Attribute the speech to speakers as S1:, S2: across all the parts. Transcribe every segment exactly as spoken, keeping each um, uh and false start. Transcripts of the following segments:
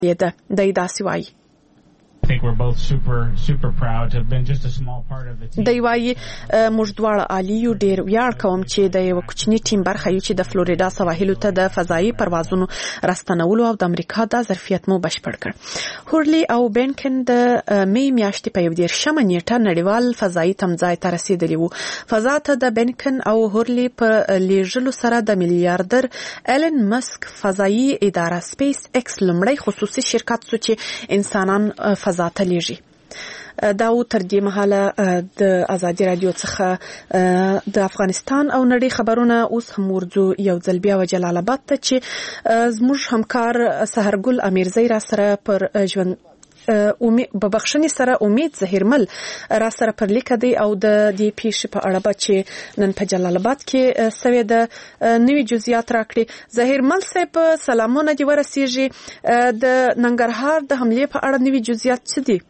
S1: ده دی داسې وایي.
S2: I think we're both super super proud to have been just a small part of the team.
S1: دی وایي موږ دواړه عالی یو، ډېر ویاړ کوم چې د یو کوچني ټیم برخه یو چې د فلوریدا سواحلو ته د فضایي پروازونو راستنولو او د امریکا د ظرفیت مو بشپړ کړ. هورلی او بینکن د می میاشتې په یو دیرشمه نیټه نړیوال فضایي تمځای ته رسیدلی وو. فضا ته د بینکن او هورلی په لیږلو سره د میلیاردر ایلن مسک فضایي اداره سپیس ایکس لومړی خصوصي شرکت سو چې انسانان فضا ته لیږي. دا و تر دې مهاله د ازادي رادیو څخه د افغانستان او نړۍ خبرونه. اوس هم ورځو یو ځل بیا و جلال آباد ته چې زموږ همکار سحرګل امیرزی را سره پر ژوند په بخښنې سره امید زهیرمل را سره پر لیکه دی او د دې پیښې په اړه به چې نن په جلال آباد کې سوې د نوي جزئیات راکړي. زهیرمل صاحب سلامونه دې ورسیږي. د ننګرهار د حملې په اړه نوي جزئیات څه دي؟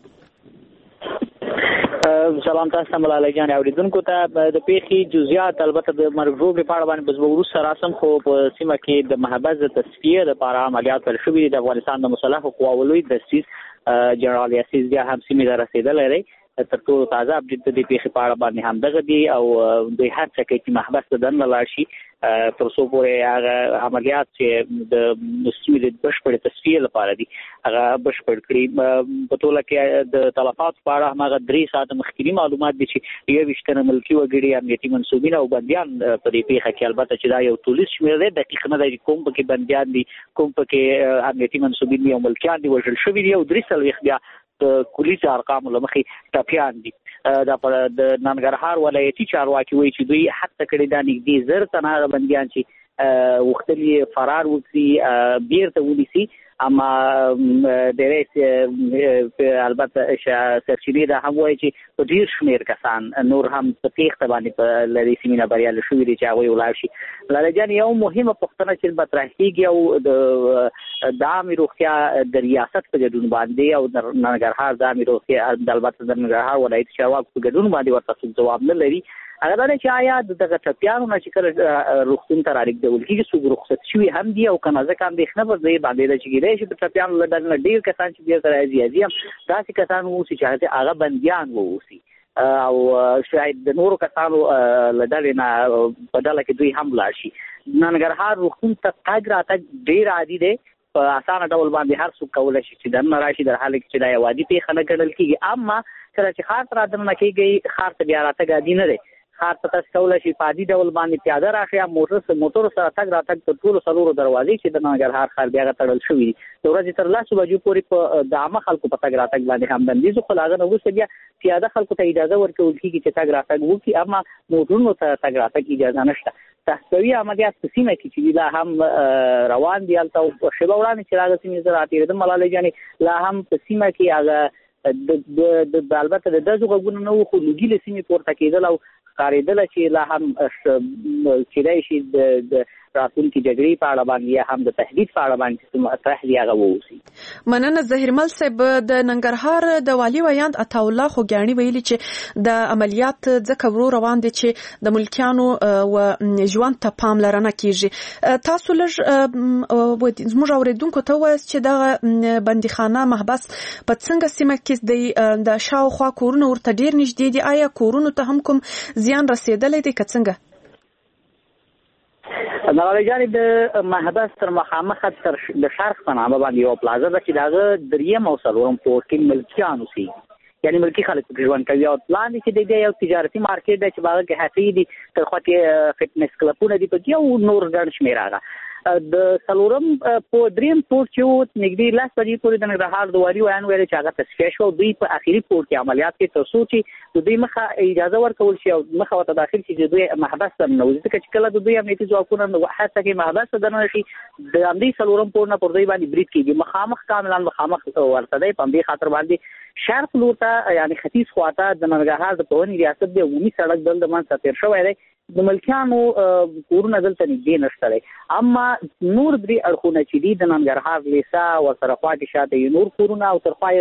S3: سلام تاسو ملاله جان اوریدونکو ته. د پیښې جزئیات البته د مرګ په اړه باندې بزو ورسره راسم خو په سیمه کې د محبس د تصفیه لپاره عملیات پیل شوې د افغانستان د مسلح قواو لوی دسیس جنرال یاسین بیا هم سیمه ته رسیدلې لري. تر ټولو تازه اپډیټ د پیښې په اړه باندې هم دغه دی او دوی هڅه کوي چې محبس ته دننه لاړ شي تر څو پورې هغه عملیات چې د مسلمي د بشپړ تصفیه لپاره دي هغه بشپړ کړي. په ټوله کې د تلفات په اړه هغه درې ساعت مخکې معلومات دي چې یو وشتنه ملکی وګړي امنیتي منسوبین او بنديان په دې پیښه کې البته چې دا یو ټولیز شمیر دی دقیق نه دی کوم پکې بنديان دي کوم پکې امنیتي منسوبین او ملکیان دي وژل شوي دي او درې سلويخ بیا د کلیسا ارقام لمخې ټاپیان دي. دا پر د ننګرهار ولایتي چارواکي وایي چې دوی حتی کړي دا نږدې زر تنه بنديان چې وختلی فرار وکړي بیرته ونیسي. اما ډېر البته سرچینې دا هم وایي چې په ډېر شمېر کسان نور هم په تېښته باندې په لرې سیمې بریالي شوي دي چې هغوی ولاړ شي. لاله جان یو مهمه پوښتنه چې مطرح کېږي او د د عامې روغتیا د ریاست په ګډون باندې او د ننګرهار د عامې روغتیا البته د ننګرهار ولایتي چارواکو په ګډون باندې ورته ځواب نه لري. هغه دا چې آیا دغه ټپیانو نه چې کله روغتون ته رالیږدول کېږي څوک رخصت شوي هم دي او که نه ځکه اندېښنه پر دې باندې ده چې کېدای شي د ټپیانو له ډلې نه ډېر کسان چې بیرته راځي راځي هم داسې کسان واوسي چې هغه بندیان واوسي او شاید د نورو کسانو له ډلې نه په ډله کې دوی هم لاړ شي. ننګرهار روغتون ته تګ راتګ ډېر عادي دی. په اسانه ډول باندې هر څوک کولی شي چې دننه راشي در حاله کې چې دا یو عادي پیښه نه ګڼل کېږي. اما کله چې ښار ته را دننه کېږي ښار ته بیا راتګ عادي نه دی. ښار ته تاسو کولی شي په عادي ډول باندې پیاده راشئ یا موټر موټرو سره تګ راتګ تر ټولو څلورو دروازې چې د ننګرهار ښار بیا هغه تړل شوي دي د ورځې تر لسو بجو پورې په د عامه خلکو په تګ راتګ باندې هم بندیز خو له هغه نه وروسته بیا پیاده خلکو ته اجازه ورکول کېږي چې تګ راتګ وکړي اما موټرونو ته تګ راتګ اجازه نشته. تحصیلي عملیات په سیمه کې چې لا هم روان دي هلته شیبه وړاندې چې راغلې سیمې زه راتېرېدم ملالۍ جانې لا هم په سیمه کې هغه د البته د ډزو غږونه نه وو خو لوګي له سیمې پورته کېدل او ښکارېدله چې لا هم کېدای شي د راتلونکي جګړې په اړه باندې یا هم د تهدید په اړه باندې چې مطرح دي هغه واوسي.
S1: مننه زهیرمل صاحب. د ننګرهار د والي ویاند عطاالله خوږیاڼي ویلي چې د عملیات ځکه ورو روان دي چې د ملکیانو و ژوند ته پاملرنه کیږي. تاسو لږ زموږ اوریدونکو ته ووایاست چې دغه بندیخانه محبس په څنګه سیمه کې د شاوخوا کورونه ورته ډېر نږدې دي. آیا کورونو ته هم کوم زیان رسېدلی دی که څنګه؟
S3: ملالۍ جانې د محبس تر مخامخه تر د شرق په نامه باندې یوه پلازه ده چې د هغه دریم او څلورم پوړ کې ملکیان اوسېږي یعنې ملکي خلک پکې ژوند کوي او لاندې چې دی یو تجارتي مارکیټ دی چې په هغه کې هټۍ دي تر خوا کې فټنس کلبونه دي پکې او نور ګڼ شمېر هغه د څلورم په دریم پوړ چې و نږدې لس بجې پورې د ننګرهار د والي ویان ویل چې هغه تصفیه شوه او دوی په اخري پوړ کې عملیات کوي تر څو چې د دوی مخه اجازه ورکول شي او مخه ورته داخل شي چې دوی محبس ته ننوځي ځکه چې کله د دوی امنیتي ځواکونه هڅه کوي محبس ته دننه شي د همدې څلورم پوړ نه پر دوی باندې برید کېږي مخامخ کاملا مخامخ ورته دی په همدې خاطر باندې شرق لور ته یعنې ختیځ خواته د ننګرهار د پوهنې ریاست د عمومي سړک دلته منځته تېر شوی دی. د ملکیانو کورونه دلته نږدې نشته دی اما نور درې اړخونه چې دي د ننګرهار لیسا ورسره خوا کې شاته یې نور کورونه او تر خوا یې غرب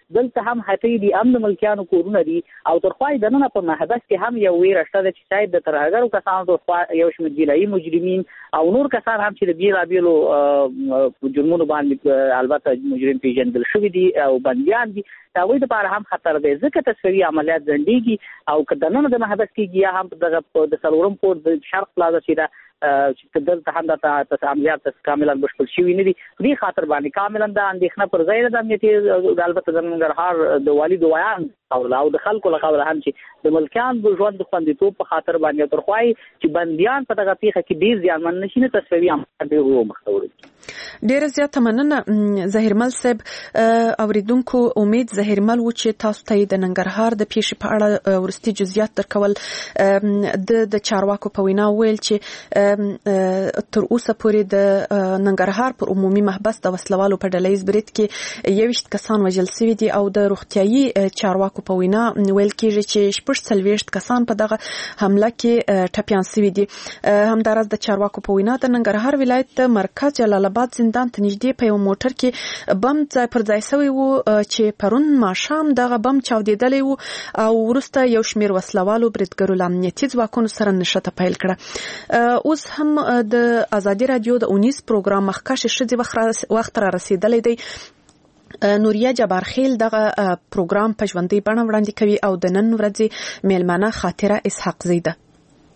S3: دلته هم هټۍ دي هم د ملکیانو کورونه دي او تر خوا د نن په محبس کې هم یو ویره شته چې شاید د ترهګرو کسانو تر خوا یو شمېر جنایي مجرمین او نور کسان هم چې د بیلابیلو جرمونو باندې البته مجرم پیژندل شوي دي او بندیان دي دا وایي لپاره هم خطر دی ځکه تصویري عملیات ځنډېږي او که دننه د محبس کېږي یا هم دغه د څلورم پوړ د شرق پلازا چې ده چې دلته هم د عملیات کاملا بشپړ شوي نه دي دې خاطر باندې کاملا د اندېښنه پر ځای د امنیتي البته د ننګرهار د والي دعایان او د خلکو له قوله هم چې د ملکیان د ژوند د خوندیتوب په خاطر باندې تر خوا چې بندیان په دغه پیښه کې ډېر زیانمن نه شي نه تصویري عملیات ډېر ورو مخته وړي.
S1: ډېره زیاته مننه زهیرمل صاحب. اوریدونکو امید زهیرمل و چې تاسو ته د ننګرهار د پیښې په اړه ورستي جزئیات درکول. د د چارواکو په وینا ویل چې تر اوسه پورې د ننګرهار پر عمومي محبس د وسلوالو په ډلهیز برید کې یوویشت کسان وژل شوي دي او د روغتیايي چارواکو په وینا ویل کېږي چې شپږ څلوېښت کسان په دغه حمله کې ټپیان شوي دي. همداراز د چارواکو په وینا د ننګرهار ولایت د مرکز جلال آباد زندان ته نږدې په یو موټر کې بم ځای پر ځای شوی و چې پرون ماښام دغه بم چاودېدلی و او وروسته یو شمېر وسلوالو بریدګرو له امنیتي ځواکونو سره نښته پیل کړه. اوس هم د ازادي راډیو د اونیز پروګرام مخکښې ښځې وخت را رسېدلی دی. نوریا جبارخیل دغه پروګرام په ژوندۍ بڼه وړاندې کوي او د نن ورځې میلمنه خاطره اسحاق زی ده.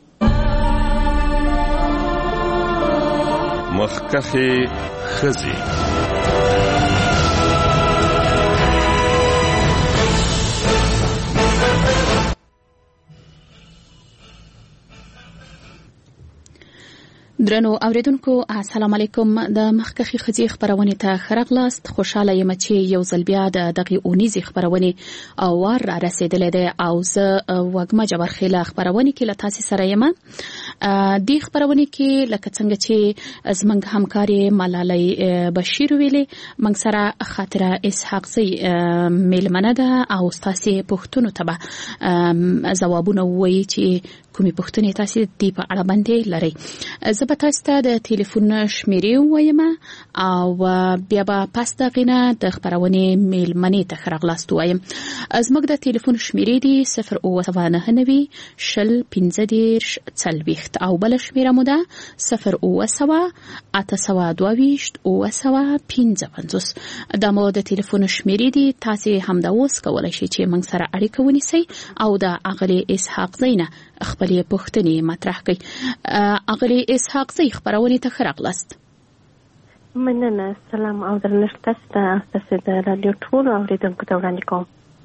S4: مخکښې ښځې.
S5: درنو اوریدونکو السلام علیکم. د مخکښې ښځې خبرونه ته ښه راغلاست. خوشاله یم چې یو ځل بیا د دغه اونیزې خبرونه او وار را رسیدلې ده او زه وګما جبرخیل خبرونه کې له تاسو سره یم. د خبرونه کې لکه څنګه چې زمنګ همکاري ملالۍ بشیر ویلې موږ سره خاطره اسحاق زی میلمنه ده او تاسو پوښتنو ته به ځوابونه وایي چې کومې پوښتنې تاسو دې په اړه باندې لرئ. زه به تاسو ته د ټلیفون شمیرې وایم او بیا به پس دغه د خبرونې میلمنې ته ښه راغلاست وایم. زموږ د ټلیفون شمیرې دي صفر اوه نهه نوي شل پنځه دېرش څلوېښت او بله شمیره مو ده صفر اوه سوه اته سوه دوه ویشت اوه سوه پنځه پنځوس. دا مو د ټلیفون شمیرې دي. تاسو همدا اوس کولی شئ چې موږ سره اړیکه ونیسئ او د اغلې اسحاق زی نه خپلې پوښتنې مطرح کړئ. اغلې اسحاق زی خبرونه ته ښه راغلاست.
S6: مننه. سلام او درنښت تاسو ته تاسو د رادیو ټولو اوریدونکو ته وړاندې کوم.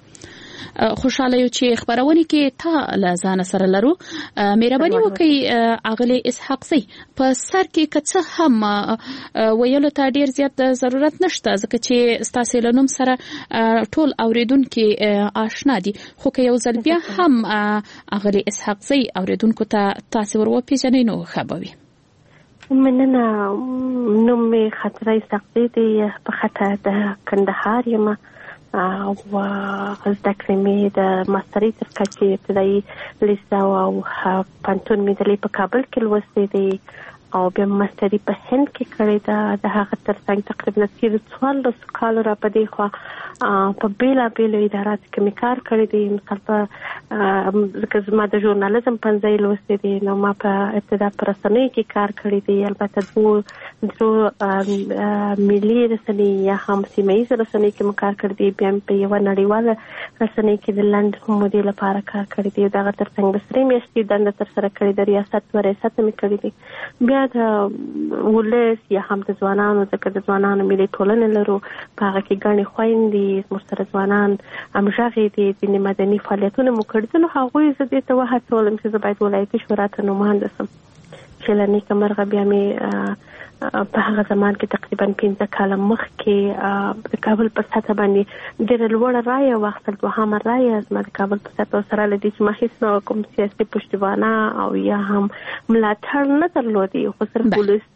S5: خوشاله یو چې خبرونه کې تا له ځان سره لرو. مهرباني وکړئ اغلې اسحاق زی په سر کې کڅه هم ویلو ته ډیر زیات ضرورت نشته ځکه چې تاسو له نوم سره ټول اوریدونکو آشنا دي خو که یو ځل بیا هم اغلې اسحاق زی اوریدونکو ته تاسو ورپېژنئ نو ښه به وي.
S6: مننه. نوم مې خاطره اسحاق زی دی. په خطه د کندهار یم او زده کړې مې د ماسترۍ تر کچې ابتدایي لیسه او پوهنتون مې د په کابل کې لوستی دی او بیا ماستري په هند کې کړې ده. د هغه تر څنګ تقریبا تېرو څوارلسو کالو را په دې خوا په بېلابېلو اداراتو کې مې کار کړی دی. مثال په ځکه زما د ژورنالیزم پنځه لوستی دی نو ما په ابتدا په رسنیو کې کار کړی دی. البته دوه درو ملي رسنۍ یا هم سیمه ییزه رسنۍ کې مې کار کړی دی. بیا مې په یوه نړیواله رسنۍ کې د لنډ مودې لپاره کار کړی دی. د هغه تر څنګ د سرې میاشتې دنده ترسره کړې ده. ریاست و ریاست مې کړی دی. بیا د ولس یا هم د ځوانانو ځکه د ځوانانو ملي ټولنې لرو په هغه کې ګڼې خویندې زموږ سره ځوانان همغږي دي. ځینې مدني فعالیتونه مو کړي دي نو هغوی زه دې ته وهڅولم چې زه باید ولایتي شورا ته نماینده شم چې له نیکه مرغه بیا مې په هغه زمان کې تقریبا پنځه کاله مخکې د کابل په سطحه باندې ډېره لوړه رایه واخیستل. دوهمه رایه زما د کابل په سطحه سره له دې چې ما هېڅ کوم سیاسي پشتوانه او یا هم ملاتړ نه درلودی خو صرف ولس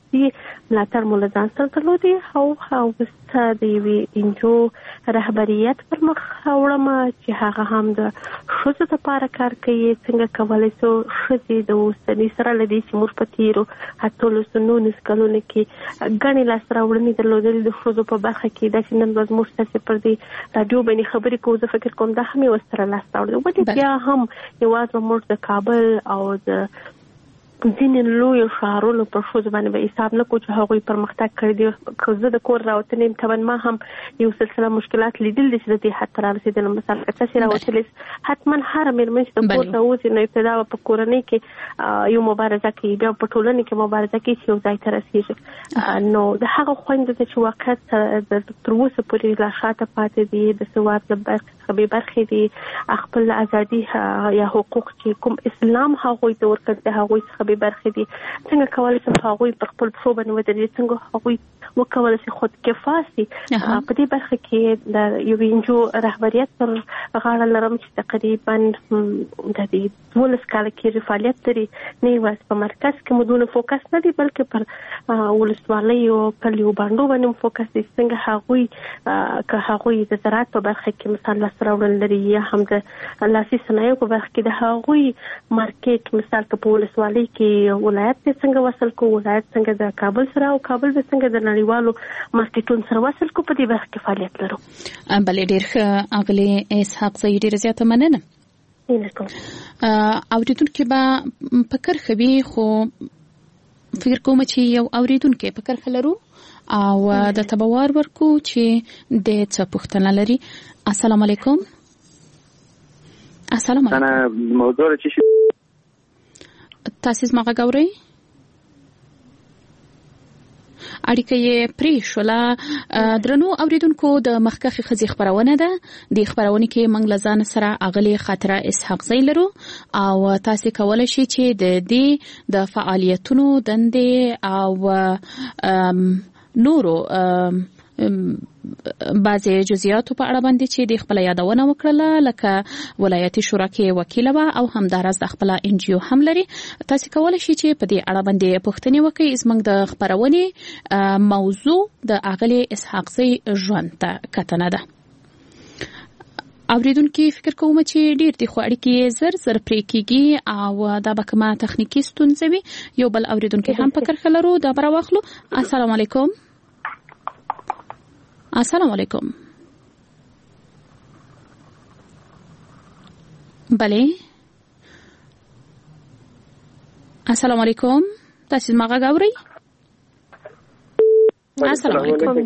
S6: سیاسي ملاتړ مو له ځان سره درلودی او وروسته د یوې انجو رهبریت پر مخ وړم چې هغه هم د ښځو لپاره کار کوي څنګه کولی شو ښځې د اوسني سره له دې چې موږ په تېرو اتلسو نولسو کلونو کې ګڼې لاسته راوړنې درلودلې د ښځو په برخه کې دا چې نن ورځ موږ تاسې پر دې راډیو باندې خبرې کوو زه فکر کوم دا هم یې ورسره لاسته راوړل ولې بیا هم یوازې موږ د کابل او د ځینې لویو ښارونو پر ښځو باندې به حساب نه کوو چې هغوی پرمختګ کړی دی که زه د کور راوتنې یم طبعا ما هم یو سلسله مشکلات لیدل دي چې د دې حد ته رارسېدلم مثال که تاسې راوتلې حتما هره مېرمن چې د کور ته وځي نو ابتدا به په کورنۍ کې یو مبارزه کوي بیا په ټولنې کې مبارزه کوي چې یو ځای ته رسېږي نو د هغه خویندو ته چې واقعیت تر اوسه پورې لا شاته پاتې دي د سواد له بې برخې دي خپل ازادي یا حقوق چې کوم اسلام هغوی ته ورکړ د هغوی څخه به برخې دي څنګه کولای شي هغوی پر خپل پښو باندې ودرېږي څنګه هغوی وکولای شي خود کفا شي په دې برخه کې د یو انجو رهبریت پر غاړه لرم چې تقریبا د دې دولس کاله کې فعالیت لري نه یوازې په مرکز کې مو دونه فوکس نه دی بلکې پر ولسوالیو کلیو باندې باندې فوکس دي څنګه هغوی که هغوی د زراعت په برخه کې مثال لاسته راوړل لري یا هم د لاسي صنایعو په برخه کې د هغوی مارکیټ مثال که په ولسوالۍ کې ولایت څنګه وصل کو ولایت څنګه د کابل سره او کابل څنګه د نړیوالو مارکیټونو سره وصل کو په دې برخه کې فعالیت لرو.
S5: بلې ډېر ښه اغلې اسحاق زه ډېره زیاته مننه. اوریدونکي به په کرښه وي خو فکر کوم چې یو اوریدونکي په کرښه لرو او د تبوار ورکو چې د څه پوښتنه لري. السلام علیکم. السلام علیکم.
S7: انا موضوع چې
S5: تاسو زما غاوري اړیکه یې پرې شوله. درنو اوریدونکو د مخکخي خزي خبرونه ده د خبرونه کې منګ لزان سره اغلی خاطره اسحاق زی لرو او تاسو کولای شئ چې د دې د فعالیتونو دندې او نورو بعضی جزئیات په اړه باندې چې د خپل یادونه وکړه لکه ولایتي شورا کې وکیل و او همدارس د خپل ان جی او هم لري تاسو کولای شئ چې په دې اړه باندې پوښتنه وکړئ. زموږ د خبرونه موضوع د اغلی اسحاق زی ژوند ته کتنه ده. اوریدونکو فکر کوم چې ډیر د خو اړیکې زر زر پرې کیږي او دا به کومه تخنیکی ستونزه وي. یو بل اوریدونکو هم په کرخه لرو دا بر واخلو. السلام علیکم. السلام علیکم. بله السلام علیکم. تاسو ما غاوري. السلام علیکم.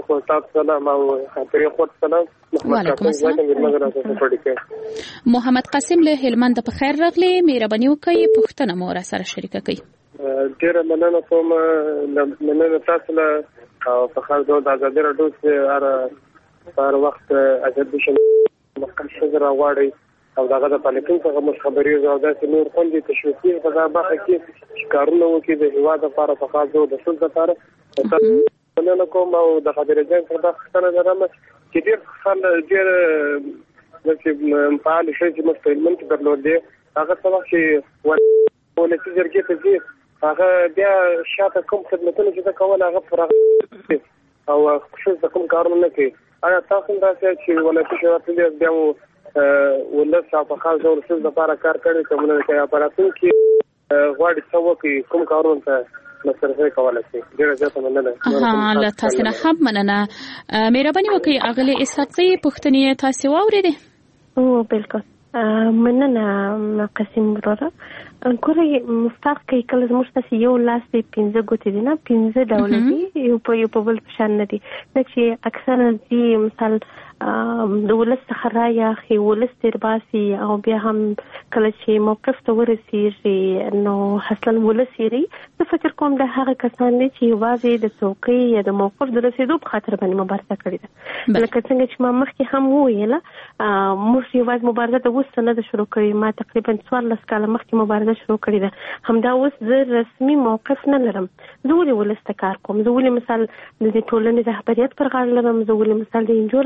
S5: وعلیکم السلام. محمد قاسم له هلمند په خیر راغلی. مهرباني وکړئ پوښتنه مو را سره شریکه کړئ.
S8: ډیره مننه کوم مننه تاسو له او په خاص ډول د ازادي راډیو چې هر هر وخت ازادي شنه مخکې شګر غواړي او دغه د پالیټین څخه مخبري او داسې نور خوندې تشویقي په ځابه کې کارونه وکړي د هیواد لپاره په خاص ډول د ټول لپاره مننه کوم او د خبرې ځای څخه څنګه درم چې ډېر خل ډېر چې فعال شي چې مستقیمن کې درلودي هغه څه چې ولې جرګې ته ځي هغه بیا شاته کوم خدمتونه چې دا کول هغه فرغ او خصوصا کوم کارونه نه کوي. آیا تاسو دا چې ولایتي شورا ته بیا ولس په خاص ډول څه د لپاره کار کوي کومه کې اپراتون کې غواړي څه وکړي کوم کارونه ته مصرفه کولای شي. ډیره زیاته مننه.
S5: ها له تاسو نه هم مننه. مهرباني وکړئ اغلی اسحاق زی پوښتنې تاسو واوریدې.
S6: او بالکل مننه قسم وروره. ګورې مفتاح کې کله زموږ تاسو یو لاس دی پنځه ګوتې دي نه پنځه ډول دي یو په یو په بل شان نه دي چې اکثرا دي مثال د ولس څخه رایې اخلي ولس تېر باسي او بیا هم کله چې موقف ته ورسېږي نو اصلا ولس یې زه فکر کوم د هغه کسان دي چې یوازې د څوکۍ یا د موقف د رسېدو په خاطر باندې مبارزه کړې ده. لکه څنګه چې ما مخکې هم وویله موږ یوازې مبارزه د اوس نه ده شروع کړې. ما تقریبا څوارلس کاله مخکې مبارزه شروع کړې ده. همدا اوس زه رسمي موقف نه لرم. زه ولې ولس ته کار کوم. زه ولې مثال د ټولنې رهبریت پر غاړه لرم. زه ولې مثال د انجو رهبریت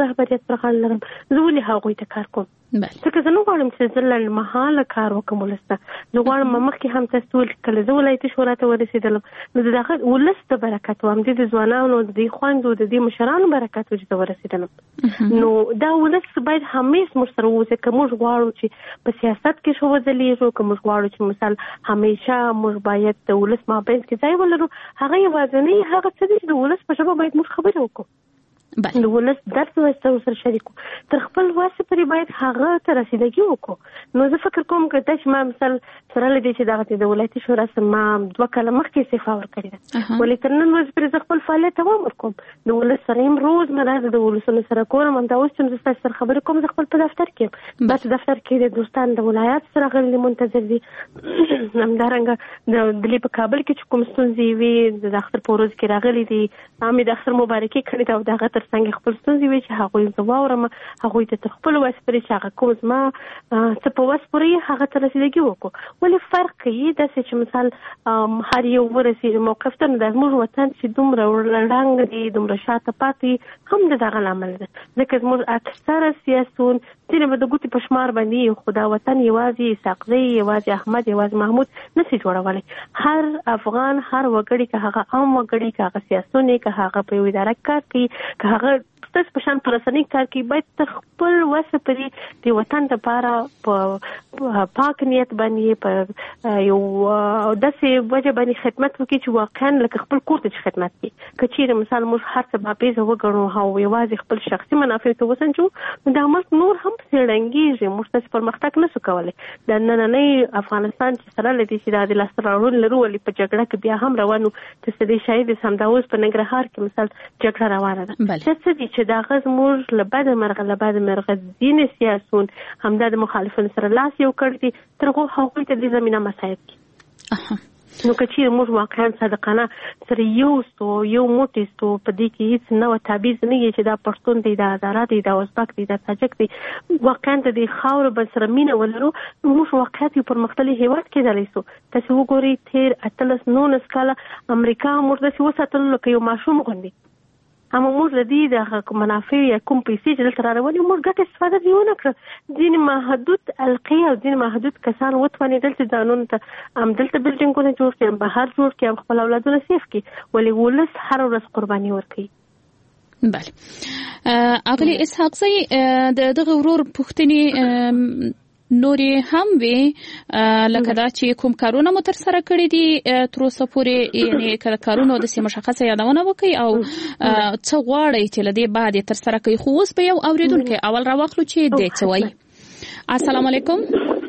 S6: سره غاړه لرم زه ولې هغوی ته کار کوم ځکه زه نه غواړم چې زه لنډمهاله کار وکړم ولس ته زه غواړم مخکې هم تاسو ټول کله زه ولایتي شورا ته ورسېدلم نو د دغه ولس ته برکت وم د ځوانانو د دې خویندو د دې مشرانو برکت و چې زه ورسېدلم نو دا ولس باید همیش موږ سره واوسي که موږ غواړو چې په سیاست کې ښه وځلیږو که موږ غواړو چې مثال همیشه موږ باید د ولس مابینځ کې ځای ولرو هغه یوازینی هغه څه دی چې د ولس په ژبه باید موږ خبرې وکړو د ولس درد ورسره سره شریکو تر خپل واسه پرې باید هغه ته رسیدګي وکړو نو زه فکر کوم که دا چې ما مثال سره لدې چې دغه د ولایتي شورا سما دوه کاله مخکې استعفا ورکړې ده ولې تر نن ورځې پرې زه خپل فعالیت دوام ورکوم د ولس سره یم روزمره د ولسونو سره کورم همدا اوس چې زه ستاسو سره خبرې کوم زه خپل په دفتر کې یم بس دفتر کې د دوستان د ولایت سره غلي منتظر دي همدارنګه د دلی په کابل کې چې کوم ستونزې وي د اختر په ورځ کې راغلي دي امي د اختر مبارکي کړې ده او دغه تر څنګه خپل ستونزې وي چې هغوی زه واورم هغوی ته تر خپل وس پرې چې هغه کوم زما څه په وس پرې هغه ته رسیدګي وکړو ولې فرق کوي داسې چې مثال هر یو ورسېږي موقف ته نو د زموږ وطن چې دومره ړنګ دي دومره شاته پاتې هم د دغه لامل ده ځکه زموږ اکثره سیاسون ځینې به د ګوتې په شمار باندې خو دا وطن یوازې اسحاقزی یوازې احمد یوازې محمود نشي جوړولی هر افغان هر وګړي که هغه عام وګړي که هغه سیاسون که هغه په یو اداره کار کوي که هغه تاسو په شان پر رسنۍ کار کوي باید تر خپل وسه پرې د وطن لپاره په پاک نیت باندې په یو داسې وجه باندې خدمت وکړي چې واقعا لکه خپل کور ته خدمت کوي که چیرې مثال موږ هر څه بابیزه وګڼو او یوازې خپل شخصي منافع ته وسنجو نو دا ملک نور هم څېړنګېږي موږ تاسو پرمختګ نشو کولی د نننۍ افغانستان چې سره لدې چې دا د لاسته راوړنو لرو ولې په جګړه کې بیا هم روانو چې د شهید همدا اوس په ننګرهار کې مثال جګړه روانه ده څه دي چې دا غز موږ له بده مرغه له بده مرغه ځینې سیاسون همدا د مخالفینو سره لاس یو کړ دي تر هغو هغوی ته دې زمینه مساعد کړي نو که چیرې موږ واقعا صادقانه سره یو سو یو موټی سو په دې کې هیڅ نوه تعبیز نه وي چې دا پښتون دی دا هزاره دی دا ازبک دی دا تاجک دی واقعا د دې خاورو بل سره مینه ولرو موږ واقعا یو پرمختللی هیواد کېدلی سو تاسو وګورئ تېر اتلس نولس کاله امریکا موږ داسې وساتلو لکه یو ماشوم غوندې اما موږ د دې د منافع یا کوم پیسې چې دلته راروانې موږ ګټه استفاده دې ونه کړه ځینې محدود القې او ځینې محدود کسان وتوانېدل چې ځانونو ته همدلته بلډینګونه جوړ کړي هم بهر جوړ کړي هم خپل اولادونه سیف کړي ولې ولس هره ورځ قرباني ورکوي
S5: بله اغلې اسحاقزی د دغه ورور پوښتنې نورې هم وي لکه دا چې کوم کارونه مو ترسره کړي دي تر اوسه پورې یعنې که د کارونو داسې مشخصه یادونه وکړئ او څه غواړئ چې له دې بعد یې ترسره کوي خو اوس به یو اورېدونکی اول راواخلو چې دی څه وایي السلام علیکم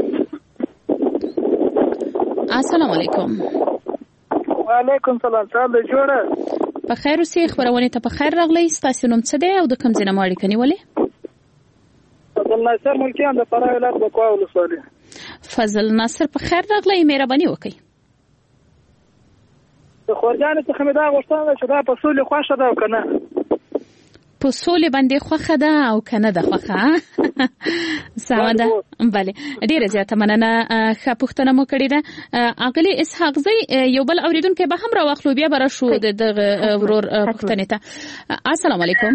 S5: السلام علیکم
S7: وعلیکم سلام صاحب جوړه
S5: په خیر اوسئ خپرونې ته په خیر راغلی ستاسو نوم څه دی او د کوم ځای نه مو اړیکه نیولې
S7: فضل ناصر ملکیان د فراه ولایت بکوا ولسوالۍ
S5: فضل ناصر په خیر راغلی مهرباني وکړئ
S7: د خورجانې څخه مې دا غوښتنه ده چې دا په سولې خوښه ده او که نه
S5: په سولې باندې خوښه ده او که نه ده خوښه سمه ده بله ډېره زیاته مننه ښه پوښتنه مو کړې ده اغلې اسحاقزی یو بل اورېدونکی به هم راواخلو بیا به راشو د دغه ورور پوښتنې ته السلام علیکم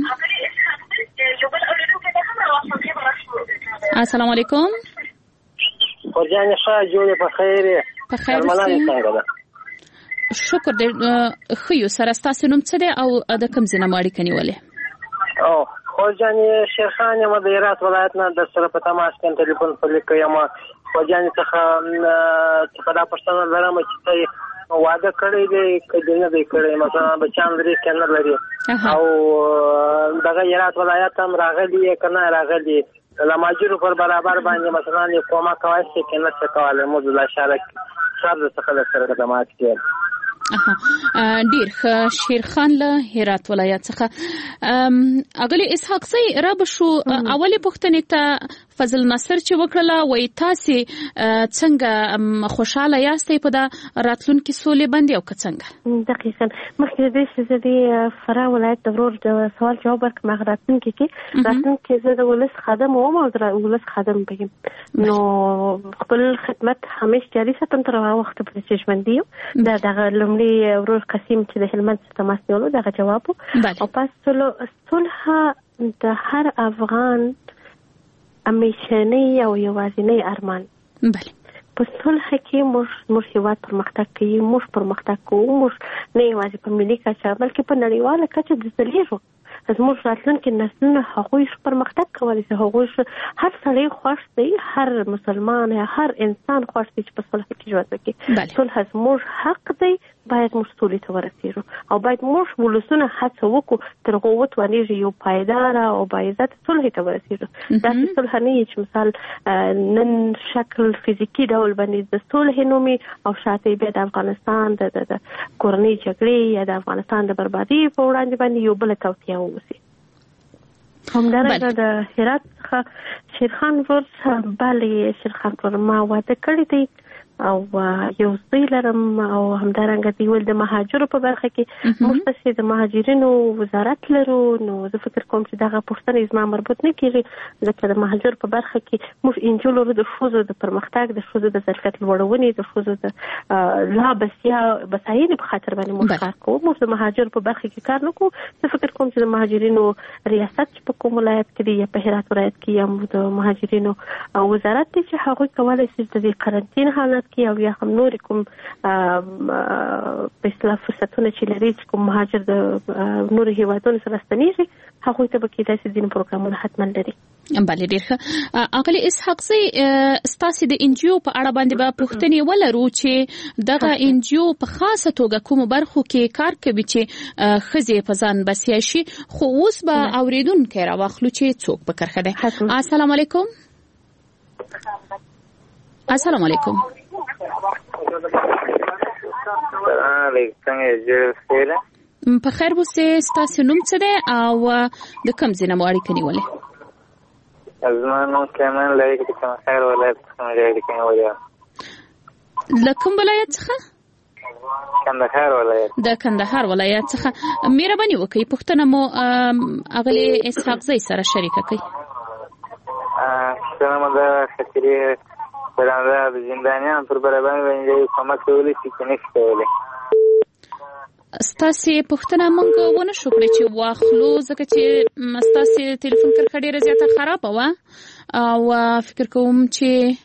S5: السلام علیکم
S9: خورجانې ښه جوړې په خیر یې
S5: په خیر اوسئ شکر دې ښه یو سره ستاسو نوم څه دی او د کوم ځای نه مو اړیکه نیولې
S9: او خورجانې شیرخان یم د هرات ولایت نه در سره په تماس کې ټلیفون په لیکه یم خورجانې څخه څخه دا پوښتنه لرم چې ته واده کړی دی که دې نه دی کړی مثلا بچیان لري که نه لري او دغه هرات ولایت هم راغلي یې که نه راغلي د مهاجرو پر برابر باندې مثلا یې کومک کولی شي که نه شي کولی موږ د اشاره صاحب د څخه در سره خدمات کوي
S5: ډیر ښه شیرخان له هرات ولایت څخه اغلی اسحاقزی را بشو اولې پوښتنې ته فضل ناصر چې وکړله وایي تاسې څنګه خوشحاله یاستئ په دا راتلونکي سولې باندې او که څنګه
S6: دقیقا مخکې د دې چې زه د فراه ولایت د ورور د سوال جواب ورکړم هغه راتلونکي کې راتلونکي زه د ولس خادم وم او د ولس خادم به یم نو خپل خدمت همیش جاري ساتم تر هغه وخته پورې چې ژوندي یم دا دغه لومړی ورور قسیم چې د هلمند څخه تماس نیولو دغه جواب او پس صلح د هر افغان همیشنی او یوازینی ارمان.
S5: بله.
S6: په صلح کې موږ موږ هیواد پرمختګ کوي، موږ پرمختګ کوو، موږ نه یوازې په ملي کچه بلکې په نړیواله کچه د ځلیږو. زموږ راتلونکي نسلونه هغوی پرمختګ کولی شي، هغوی هر سړی خوښ دی، هر مسلمان یا هر انسان خوښ دی چې په صلح کې ژوند وکړي. صلح زموږ حق دی، باید موږ سولې ته ورسېږو او باید موږ ولسونه هڅه وکړو تر هغو وتوانېږي یو پایداره او باعزته صلح ته ورسېږو. داسې صلح نه وي چې مثال نن شکل فزیکي ډول باندې د صلح نومي او شاته بیا د افغانستان د کورنۍ جګړې یا د افغانستان د بربادي په وړاندې باندې یو بله توطیه ووسي. همدارنګه د هرات څخه شیرخان ورس بلې شیرخان ور ما واده کړی دی او یو زوی لرم او همدارنګه دی ول د مهاجرو په برخه کې موږ چې د مهاجرینو وزارت لرو، نو زه فکر کوم چې دغه پوښتنې زما مربوط نه کیږي ځکه د مهاجرو په برخه کې موږ انجو لرو د ښځو د پرمختګ، د ښځو د ظرفیت لوړونې، د ښځو د لا بسیا بساینې په خاطر باندې موږ کار کوو. موږ د مهاجرو په برخه کې کار نه کوو. زه فکر کوم چې د مهاجرینو ریاست چې په کوم ولایت کې دی یا په هرات ولایت کې یا د مهاجرینو وزارت دی چې هغوی کولی شي د دې قرنطین حالت کې او یا هم نور کوم په اصطلاح فرصتونه چې لري چې کوم مهاجر د نور هیوادونو سره ستنیږي هغوی ته به کېدای شي ځینې پروګرامونه حتما لري.
S5: بله ډېر ښه. اغلې اسحاق زی ستاسې د انجیو په اړه باندې به پوښتنې ولرو چې دغه انجیو په خاصه توګه کومو برخو کې کار کوي چې ښځې په ځان بسیا شي، خو اوس به اورېدونکی راواخلو چې څوک په کرښه دی. السلام علیکم. السلام علیکم. په خیر اوسې، ستاسو نوم څه دی او د کوم ځای نه مو اړیکه نیولې؟
S10: زما نوم کمال دی، د کندهار ولایت څخه مې اړیکه نیولې.
S5: له کوم ولایت څخه؟
S10: کندهار ولایت. د
S5: کندهار ولایت څخه. مهرباني وکړئ پوښتنه مو اغلې اسحاق زی سره شریکه کړئ.
S10: پوښتنه مو دا خطرې پرانده د زندانیان پر برابر باندې کومک کولی شي چې نشي کولی.
S5: ستاسې پوښتنه موږ ونه شو کړی چې واخلو ځکه چې ستاسې تلیفون کرښه ډېره زیاته خرابه وه او فکر کوم چې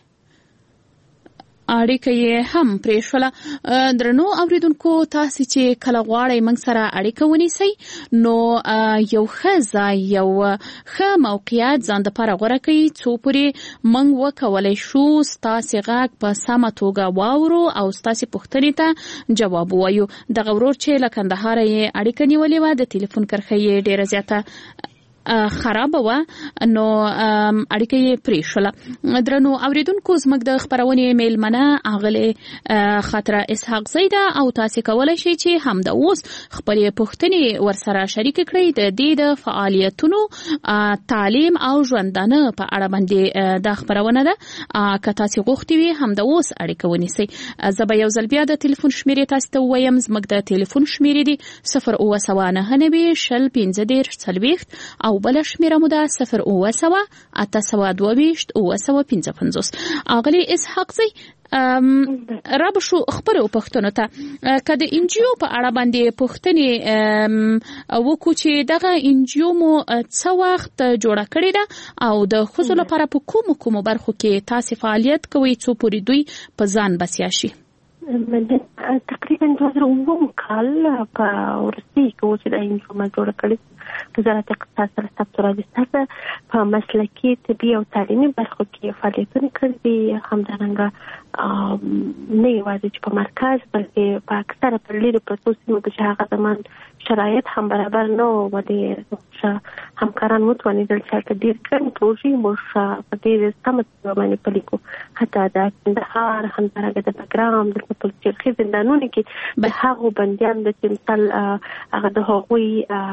S5: اړیکه یې هم پرې شوله. درنو اوریدونکو، تاسې چې کله غواړئ موږ سره اړیکه ونیسئ نو یو ښه ځای، یو ښه موقعیت ځان دپاره غوره کړئ څو پورې موږ وکولی شو ستاسې غږ په سمه توګه واورو او ستاسې پوښتنې ته جواب ووایو. دغه ورور چې له کندهاره یې اړیکه نیولې وه د تلیفون کرښه یې ډېره زیاته خرابه وه نو اړیکه یې پرې شوله. درنو اوریدونکو، زموږ د خپرونې میلمنه اغلې خاطره اسحاق زی ده او تاسې کولی شئ چې همدا اوس خپلې پوښتنې ورسره شریکې کړئ د دې د فعالیتونو، تعلیم او ژوندانه په اړه باندې دا خپرونه ده. که تاسې غوښتي وي همدا اوس اړیکه ونیسئ. زه به یو ځل بیا د تلیفون شمیرې تاسې ته ووایم. زموږ د تلیفون شمیرې دي صفر اوه سوه نهه نوي شل پنځه دېرش څلوېښت او بله شمیره مو ده صفر اوه سوه اته سوه دوه ویشت اوه سوه پنځه پنځوس. اغلې اسحاق زی را به شو خپلو پوښتنو ته. که د انجیو په اړه باندې پوښتنې وکړو چې دغه انجیو مو څه وخت جوړه کړې ده او د ښځو لپاره په کومو کومو برخو کې تاسې فعالیت کوئ څو پورې دوی په ځان بسیا شي؟
S6: تقریبا دوه زره اووم کال په وروستي کې و چې دا انجیو ما جوړه کړې. وزارت اقتصاد سره ثبت راجستر په مسلکي، طبي او تعلیمي برخو کې فعالیتونه کړي دي. همدارنګه نه یوازې چې په مرکز بلکې په اکثره پر لرې پرتو سیمو کې چې هغه زمان شرایط هم برابر نه وو و د همکاران وتوانېدل چې هلته ډېر کم پروژې موږ په ډېر سمه توګه باندې پلي کړو. حتی د کندهار، همدارنګه د بګرام، دلته په چرخي زندانونو کې د هغو بندیانو د چې مثال هغه د هغوی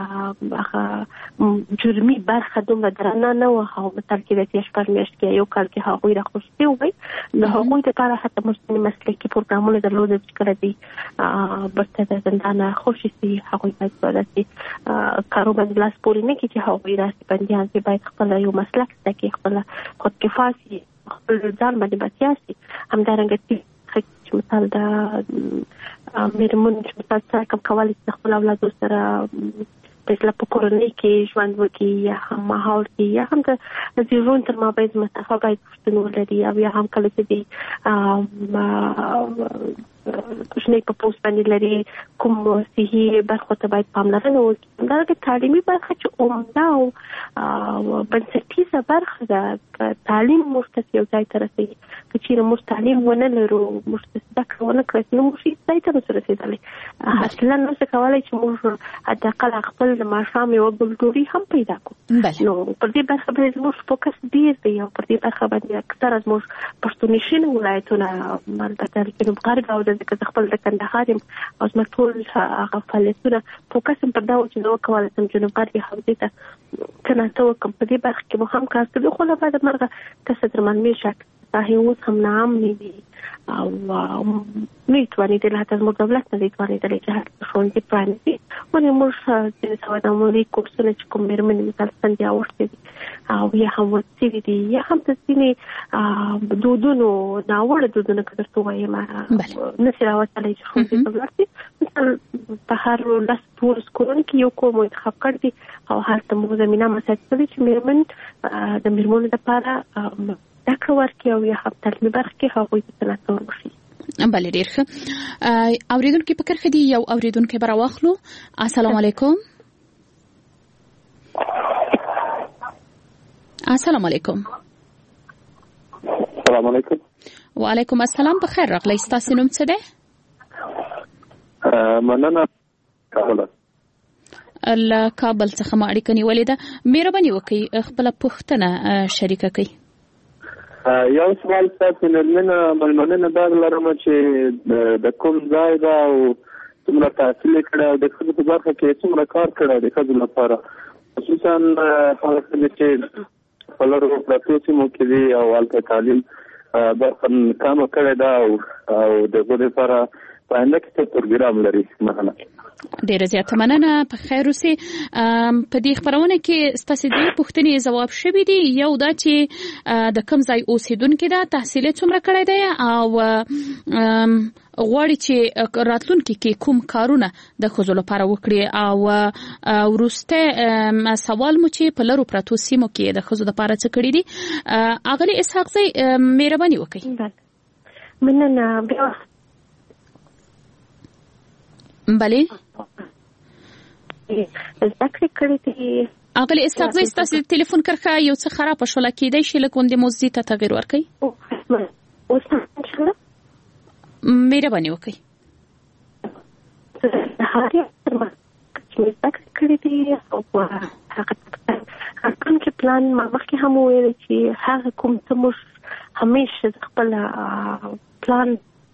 S6: هغه جرمي برخه دومره درنه نه وه او مثال کې د تېر شپږ میاشتې کې یو کال کې هغوی راخوش شوي وی. د هغوی دپاره حتی موږ مسلکي پروګرامونه درلودل چې کله دوی بیرته د زندانه خوشي شي هغوی باید په داسې کارو باندې لاس پورې نه کړي چې هغوی راسي بندیان چې باید خپله یو مسلک زده کړي، خپله خودکفا شي، خپل ځان باندې بسیا شي. همدارنګه چې مثال د مېرمنو چې مثال سره کوم کولی چې خپل اولادو سره مثلا په کورنۍ کې ژوند وکړي یا هم ماحول کې یا هم د ژوند تر مابین مسافه باید پوښتنه ولري او یا هم کله چې دی کوچنی په پوسټ باندې لري کوم صحي برخو ته باید پاملرنه وکړي. دا د تعلیمي برخه چې عمده او بنسټیزه برخه ده. تعلیم موږ ته یو ځای ته رسوي. که چېرې موږ تعلیم ونه لرو، موږ زده کړه ونه کړو، نو موږ هېڅ ځای ته نشو رسېدلی. اصلا نشو کولی چې موږ حداقل خپل د ماښام یوه ګلډوري هم پیدا کړو. نو پر دې برخه باندې زموږ فوکس ډېر دی او پر دې برخه باندې اکثره زموږ پښتونخوا ولایتونه البته جنوب غرب او ځکه زه خپل د کندهار یم او زما ټول هغه فعالیتونه فوکس هم پر دا و چې زه وکولی شم جنوب غربي حوزې ته کناته وکړم. په دې برخه کې مو هم کار کوي، خو له بعده مرغه تصدر من میشه صحیح اوس هم ناامنې دي او نه توانېدل، حتی زموږ دولت نه دی توانېدلی چې هلته ښوونځي پرانیزي. ولې موږ ځینې سواد عملي کورسونه چې کوم مېرمنې مثال سندې اوښتې دي او یا هم ورد شوي دي یا هم د ځینې دودونو ناوړه دودونه که درته ووایم نشي راوتلی چې ښوونځي ته ولاړ شي. مثال په هر لس دولس کورونو کې یو کور مو انتخاب کړ دي او هلته مو زمینه مساعد کړې چې مېرمن د مېرمنو لپاره زده کړه ورکړي او یا هم تعلیمي برخه کې هغوی ته تناسب وشي.
S5: بله ډېر ښه. اورېدونکي په کرښه دي، یو اورېدونکی به راواخلو. السلام علیکم. السلام علیکم.
S11: السلام علیکم.
S5: وعلیکم السلام. په خیر راغلی. ستاسو نوم څه دی؟
S11: مننه. کابل.
S5: له کابل څخه ما اړیکه نیولې ده. مهرباني وکړئ خپله پوښتنه شریکه کړئ.
S11: یو سوال تاسو نرمنه ملمنه دا لرم چې د کوم ځای دا او څومره تحصیل کړی او د ښځو په برخه کې څومره کار کړی د ښځو لپاره، خصوصا هغه ښځې چې په لرو پرتو سیمو کې دي او هلته تعلیم برخه کمه کړې ده او د هغو لپاره په آینده کې څه پروګرام لري. مننه.
S5: ډیره زیاته مننه. په خیر اوسئ. په دې خپرونه کې ستاسو د پوښتنې ځواب شوی دی. یو دا چې د کوم ځای اوسیدونکو ده، تحصیل څومره کړی دی او غواړي چې راتلونکي کې کوم کارونه د ښځو لپاره وکړي. او وروسته سوال مو چې په لرو پرتو سیمو کې د ښځو لپاره څه کړي دي. اغلې اسحاق زی مهرباني وکړئ.
S6: مننه.
S5: بله
S6: زده کړې کړې دي.
S5: اغلې اسحاق زی ستاسو د تلیفون کرښه یو څه خرابه شوله، کیدای شي لږ غوندې موضوع ته تغیر ورکړئ. مهرباني وکړئ.
S6: زده کړې دي او هغه کوم چې پلان ما مخکې هم وویل چې هغه کوم څه موږ همیشه خپل پلان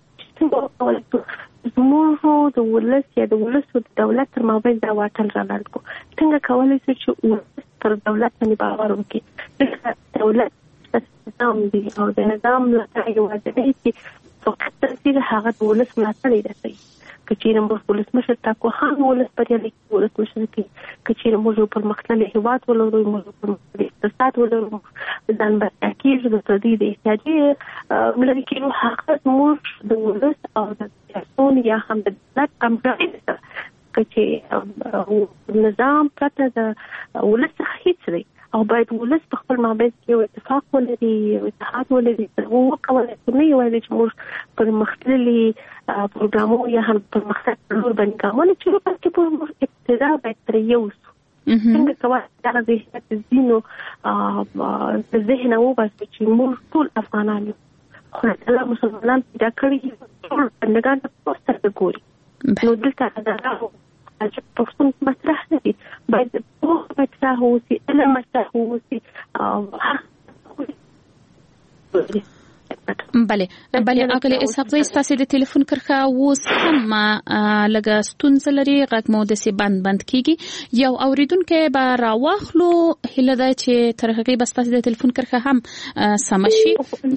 S6: زموږ د ولس یا د ولس او د دولت تر مابین دا واټن رالاند کو. څنګه کولی شو چې ولس پر دولت باندې باور وکړي؟ دولت نظام دی او د نظام لپاره یوازینی چې فقط تاثیر هغه د ولس ملاتړ دی. که چیرې موږ ولسمشر ټاکو هم ولس بریالی کړي، ولسمشر کوي. که چیرې موږ پرمختللی هېواد ولرو، موږ پرمختللی اقتصاد ولرو، ځان بسیا کېږو د تولید د احتیاجي لرې کېدو هغه زموږ د ولس او د سیاسون یا هم د دولت همکاري ده. که چې نظام پرته د ولس څخه هېڅ دی او باید ولس په خپل مابین کې یو اتفاق ولري، یو اتحاد ولري. وکولی شو نه یوازې چې موږ پرمختللي پروګرامونه یا هم پرمختګ پر لور باندې ګامونه چې بلکې موږ ابتدا باید ترې یوسو. څنګه کولی دغه ذهنیت د ځینو د ذهنه وباسو چې موږ ټول افغانان یو، خدای تعالی مسلمانان پیدا کړي ټول بندګان په سترګه ګوري. نو دلته دا چې پښتون مطرح نه دي، باید پوهه مطرح اوسي، علم مطرح اوسي.
S5: بله بله اغلې اسحاق زی ستاسو د تلیفون کرښه اوس هم لږه ستونزه لري، غږ مو داسې بند بند کېږي. یو اورېدونکی به راواخلو. هیله ده چې تر هغې به ستاسو د تلیفون کرښه هم سمه شي.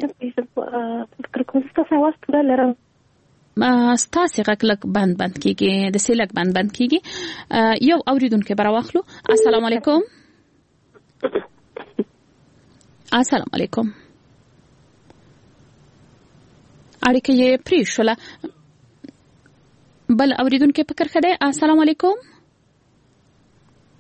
S5: ستاسې غږ لږ بند بند کېږي، داسې لږ بند بند کېږي. یو اورېدونکی به راواخلو. السلام علیکم. السلام علیکم. اړیکه یې پرې شوله. بل اورېدونکی په کرښه دی. السلام علیکم.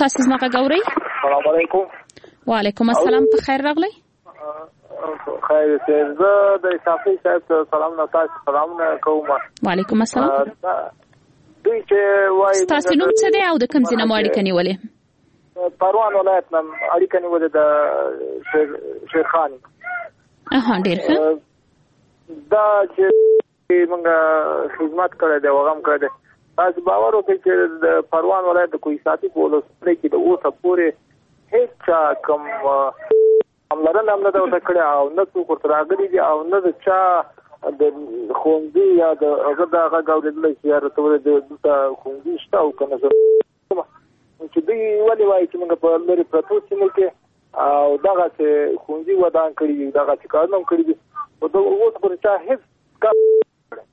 S5: تاسو زما غوړی؟
S12: السلام علیکم.
S5: وعلیکم السلام، په خیر راغلی.
S12: خیر شه، زه د صافي صاحب سلام نه تاسو سلام نه کوم.
S5: وعلیکم السلام.
S12: دوی چې وایي
S5: تاسو نوم څه دی او د کوم ځای نه اړیکه نیولې؟
S12: پروان ولایت نه اړیکه نیولې د شیرخان.
S5: اها ډیر ښه.
S12: دا چې موږ خدمت کړی دی وغم کړی دی، تاسو باور وکړئ چې د پروان ولایت د کوی ساتي په ولسوالۍ کې د اوسه پورې هیڅ کوم عملرنه هم نه ده ورته کړې او نه څوک ورته راغلي دي او نه د چا د ښوونځي یا د هغه د غږ اورېدلی چې یاره ته ولې دلته ښوونځي شته او که نه چې دوی ولې وایي چې موږ په لرې پرتو سیمو کې او دغسې ښوونځي ودان کړي دي، دغسې کارونه هم کړي دي، خو د اوس پورې چا هېڅ کار.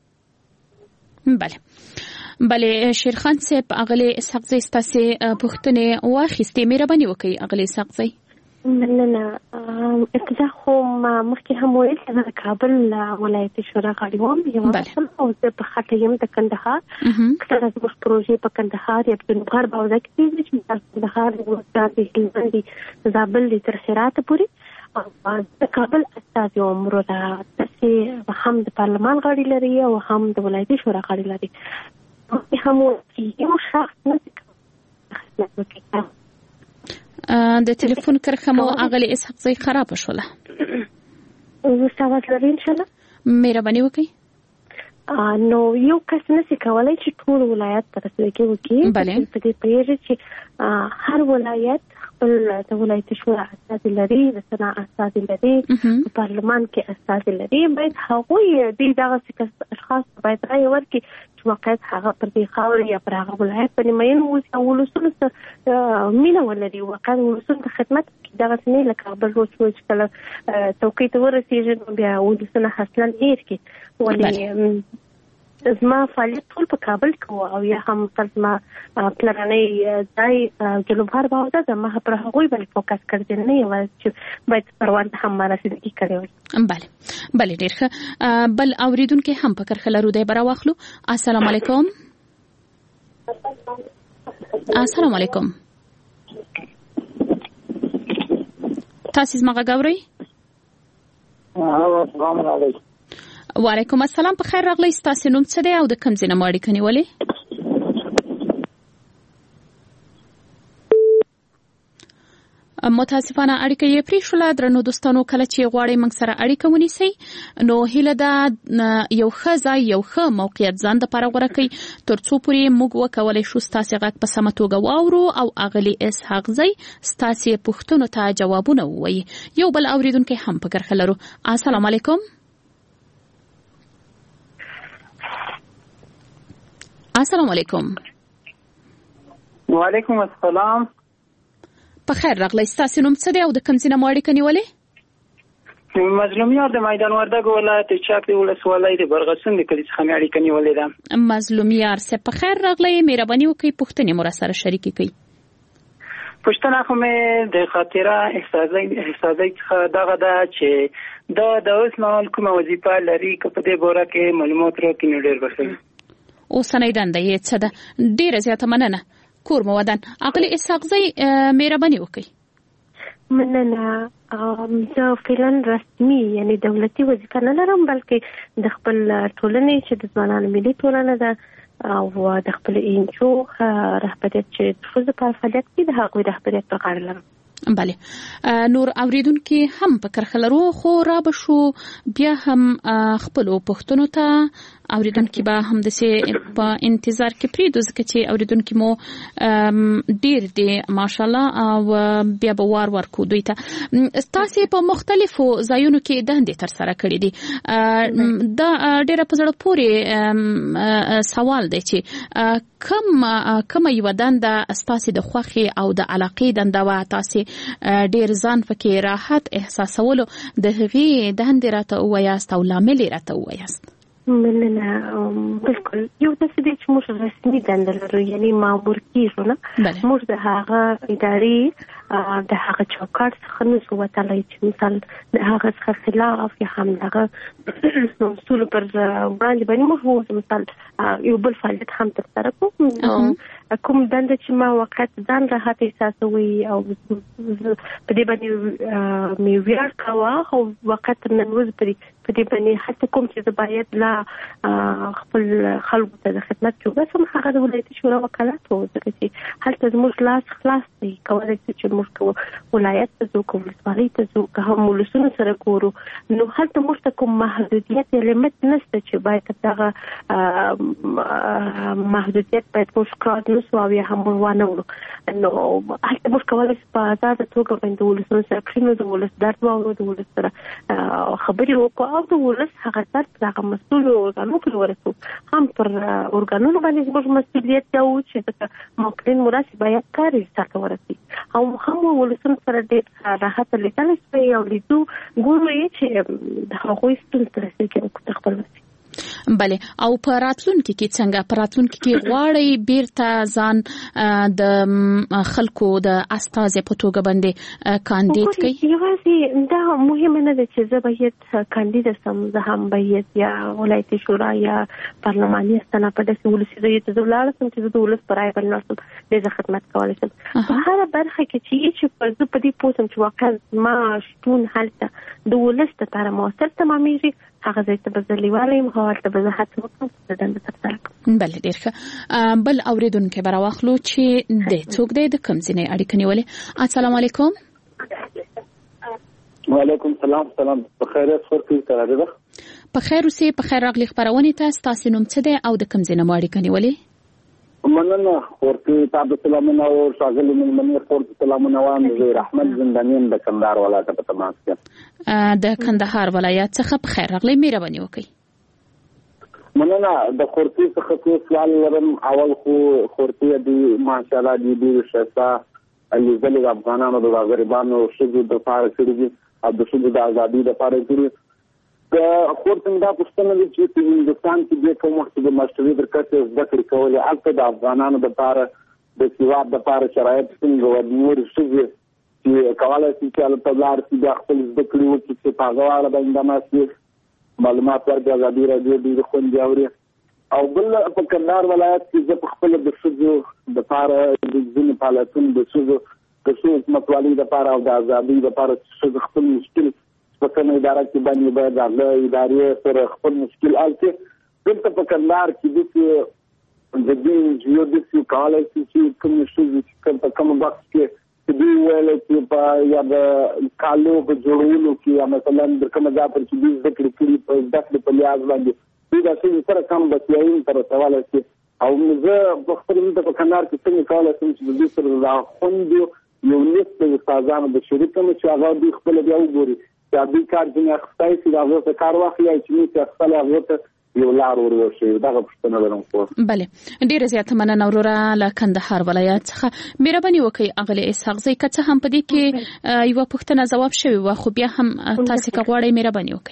S5: بله بله شیرخان صاحب، اغلی اسحاقزی ستاسې پوښتنې واخیستې، مهرباني وکړئ اغلی اسحاقزی.
S6: نه نه ابتدا خو مخکې هم ویل چې د کابل ولایتي شورا غړی وم، یو او زه په خاطر یم د کندهار کله زموږ پروژې په کندهار یا په غرب او ځکه چې د کندهار د هلمند زابل تر هرات پورې او د کابل استاد یو امروزه چې هم د پارلمان غړي لري او هم د ولایتي شورا غړي لري، هم یو شخص نه کوي.
S5: د ټلیفون کرښه مو اغلی اسحاقزی خراب شوله.
S6: اوس اواز لري ان شاء الله؟
S5: مهرباني وکړئ.
S6: نو یو کس نشي کولای چې ټول ولایت ته رسیدګي وکړي.
S5: بله.
S6: په دې پیژه چې هر ولایت خپل د ولایتي شورا استازي لري، د سنا استازي لري، په پارلمان کې استازي لري. باید هغوی د دغه اشخاص باید رایه ورکړي چې واقعیت هغه پر دې خاورې یا پر هغه ولایت باندې مین اوسي او ولسونو سره مینه ولري، واقعا ولسونو ته خدمت وکړي. دغسې نه لکه بل روز چې کله څوکۍ ته ورسېږي بیا ولسونه اصلا هېر کړي. ولې زما فعالیت ټول په کابل کې و او یا هم زما پلرنی ځای جنوب غرب او ده، زما پر هغوی باندې فوکس کړی نه یوازې چې باید پروان ته هم ما رسیدګي کړې وي.
S5: بله بله ډېر ښه. بل اورېدونکي هم په کرښه لرو، دی به راواخلو. السلام علیکم. السلام علیکم، تاسو زما غږ اورئ؟
S13: السلام علیکم.
S5: وعلیکم السلام، په خیر راغلی. ستاسو نوم څه دی او د کوم ځای نه مو اړیکه نیولې؟ متاسفانه اړیکه یې پرېښوله. درنو دوستانو، کله چې غواړئ موږ سره اړیکه ونیسئ نو هیله ده یو ښه ځای، یو ښه موقعیت ځان دپاره غوره کړئ تر څو پورې موږ وکولی شو ستاسې غږ په سمه توګه واورو او اغلې اسحاقزی ستاسې پوښتنو ته جوابونه ووایي. یو بل اورېدونکی هم په کرښه لرو. السلام علیکم. السلام علیکم.
S13: وعلیکم السلام.
S5: په خیر راغلی. ستاسو نوم څه دی او د کوم ځای نه مو اړیکه نیولې؟
S13: مظلومیار د میدان وردګو ولایت چاپی ولسوالۍ د برغسون د کلي څخه مې اړیکه نیولې ده.
S5: مظلومیار صاحب، په خیر راغلی. مهرباني وکړئ پوښتنې مو راسره شریکې کړئ.
S13: پوښتنه خو مې د خاطره احساسۍ څخه دغه ده چې دا د اوس مهال کومه وظیفه لري، که په دې باره کې معلومات راکړي نو ډېر به ښه وي.
S5: اوسنۍ دنده یې څه ده؟ ډېره زیاته مننه. کور مو ودان. اغلی اسحاقزی، مهرباني وکړئ.
S6: مننه. زه فعلا رسمي یعنی دولتي وظیفه نه لرم، بلکې د خپل ټولنې چې د ځوانانو ملي ټولنه ده او د خپل انجو رهبریت چې د ښځو په فعالیت کې د هغوی رهبریت په غاړه لرم.
S5: بله نور اوریدونکي هم په کرښه لرو، خو را به شو بیا هم خپلو پوښتنو ته. اوریدونکي به هم داسې په انتظار کې پرېږدو ځکه چې اوریدونکي مو ډېر دي ماشاءالله او بیا به وار وار کو دوی ته. تاسې په مختلفو ځایونو کې دندې ترسره کړي دي. دا ډېره په زړه پورې سوال دی چې کوم کومه یوه دنده ستاسې د خوښې او د علاقې دنده وه، تاسې ډېر ځان پکې راحت احساسولو، د هغې دندې راته ووایاست او لامل یې راته ووایاست.
S6: مننه. بالکل یو داسې دی چې موږ رسمي دنده لرو، یعنې مامور کېږو نه، موږ د هغه ادارې د هغه چوکاټ څخه نشو وتلای چې مثال د هغه څخه خلاف یا هم هغه اصول پر وړاندې باندې مو مثال یو بل فعالیت هم ترسره کوم کوم دنده چې ما وخت ځان راحت احساسوي او په دې باندې مې ویاړ کاوه او وخت نن ورځ په دې باندې حتی کوم چې باید لا خپل خلکو ته د خدمت جوړه سم هغه د ولایتي شورا وکالت وو ځکه چې هلته زموږ لاس خلاص دی کولای شي چې موږ ولایت ته ځو کوم ولسوالۍ ته ځو که هم ولسونه سره ګورو نو هلته موږ ته کوم محدودیت یا لیمټ نشته چې باید دغه محدودیت باید موږ کار نشو او یا هم ونه ورو نو هلته موږ کولای شو په آزاده توګه باندې ولسونه سره کښینو د ولس درد واورو د ولس سره خبرې وکړو او د ولس هغه درد هغه مسؤل ورغانو پر ورسو هم پر ورغانونو باندې زموږ مسؤلیت دی چې موکلین مراسي باید کار یې سره ورسي او هم ولسونه سره ډېر راحت لیدل شي او لیدو ګورو چې د هغوی ستونزې رسېږي کې خپل وسي
S5: بله او په راتلونکي کې څنګه په راتلونکي کې غواړي بیرته ځان د خلکو د استازي په توګه باندې کاندید کړي
S6: یوازې دا مهمه نه ده چې زه باید کاندید سم زه هم باید یا ولایتي شورا یا پارلماني استنه په داسې ولسي ځای ته ولاړ سم چې د ولس پر رای باندې د خدمت کولای شم په هر برخه کې چې په دې پوسم چې واقعا ما شتون هلته د ولس ته تر موثر تمامېږي هغه ځای ته بزلیواله مهال ته بزحت وکړم د دنده ترسره
S5: بل ډیر ښه بل اوریدونکو به راوخلو چې د څوک د کم ځینې اړیکې نیولې السلام علیکم
S14: وعلیکم السلام سلام په خیر اوسئ تر دغه
S5: په خیر اوسئ په خیر راغلی خبرونه تاسو تاسو نوم څه دی او د کم ځینې اړیکې نیولې
S14: مننه ورته تاسو سلامونه او شاګل من مننه ورته سلامونه وام زه رحمت زندانین د کندهار ولایت په تماس کې
S5: د کندهار ولایت څخه په خیر راغلی مهرباني وکړئ
S14: مننه د خورتي څخه څو سوال لرم اول خو خورتي دی ماشاءالله دی د شتا اللي زل افغانانو د غریبانو شګو د فار کړی او د شګو د ازادي د فار کړی د خورتم دا پښتنه چې په هندستان کې د کوم وخت د ماستري درکته ذکر کولې البته د افغانانو د فار د سیواب د فار شرایط څنګه ورنور شګي چې کولای شي چې البته لار چې د خپل ذکر وکړي چې په غواړه باندې ماسي معلومات ورکړي ازادي راځي د خوندې اوري او بل په کندهار ولایت کې د خپل د شګو د فار د ځینې فعالیتونو د شګو د شګو مطالعه د فار او د ازادي د فار شګو خپل مشکل په کومه اداره کې باندې باید د ادارې سره خپل مشکل الته دلته په کندهار کې د د دې یو د څه کالای چې کوم شي چې په کوم وخت کې د ویل چې په یا د کالو په جوړولو کې یا مثلا د کوم ځای پر چې د ذکر کړي په دغه په لیاز باندې دا چې سره کوم د سیاین تر سواله چې او زه په خپل د په کندهار کې څنګه کالای چې د دې سره دا خوندو یو نست د استادانو د شریکو چې هغه د خپل بیا وګوري دا د کار جنې خپای چې دا غوښته کار واخلي چې موږ خپل غوښته یو لار ورشي دا غوښتنه لرم خو
S5: bale ډیره زیاته مننه وروره له کندهار ولایت څخه مهرباني وکړئ اغلی اسحاق زی کڅه هم پدې کې یو پوښتنه جواب شوی و خو بیا هم تاسو کوغړې مهرباني وکړئ